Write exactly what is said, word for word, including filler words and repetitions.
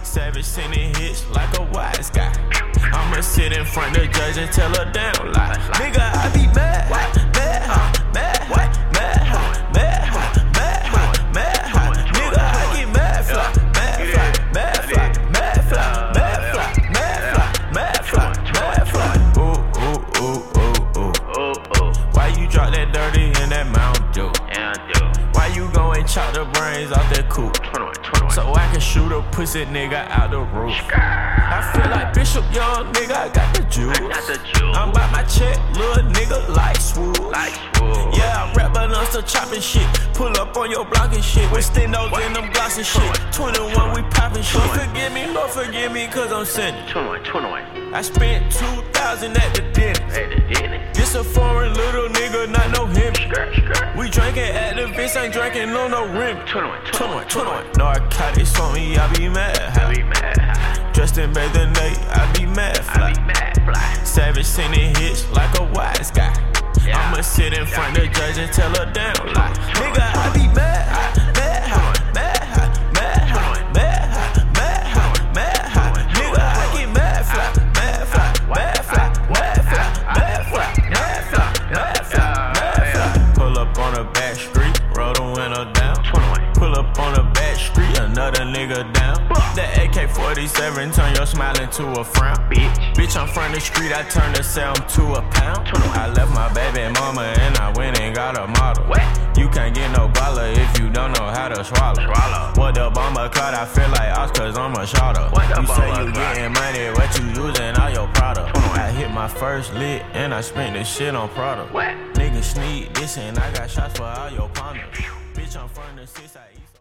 Savage sending hits like a wise guy. I'ma sit in front of the judge and tell her down lie. Nigga, I be mad, mad, mad, mad, mad, mad, mad, mad. Nigga, I get mad fly, mad fly, mad fly, mad fly, mad fly, mad fly, mad fly, mad fly. Ooh, ooh, ooh, ooh, ooh, ooh, ooh. Why you drop that dirty in that Mountain Dew? Why you go and chop the brains off that coupe? So I can shoot a pussy nigga out the roof. I feel like Bishop Young, nigga, I got the juice. I'm about my check, little nigga, like swoop. Yeah, I rap, but I'm still chopping shit. Pull up on your block and shit. With stendos and them blocks and shit. twenty-one, we poppin' shit. Lord forgive me, Lord forgive me, cause I'm sinning. I spent two thousand at the dentist. This a foreign little nigga, not no him. We drinking at the bitch, ain't drinking on no rim. twenty-one, twenty-one. Narcotics on me, I be mad. I be mad. Dressed in bathing Nate, I be mad fly. Savage sending hits like a wise guy. I'ma sit in front of the judge and tell her down lie. Nigga, I be mad, mad, mad, mad, mad, mad, mad, mad. Nigga, I get mad fly, mad fly, mad fly, mad fly, mad fly, mad fly, mad fly, mad fly. Pull up on a back street, roll the window down. Pull up on a back street, another nigga down. That A K forty-seven turn your smile into a frown. Bitch, bitch, I'm from the street, I turned the sound to a pound. I left my baby mama and I went and got a model. What? You can't get no baller if you don't know how to swallow. swallow. What the bomber cut, I feel like us cause I'm a shotter. You say you getting money, what you using all your product? I hit my first lick and I spent this shit on product. What? Niggas sneak this and I got shots for all your partners. Bitch, I'm from the six, I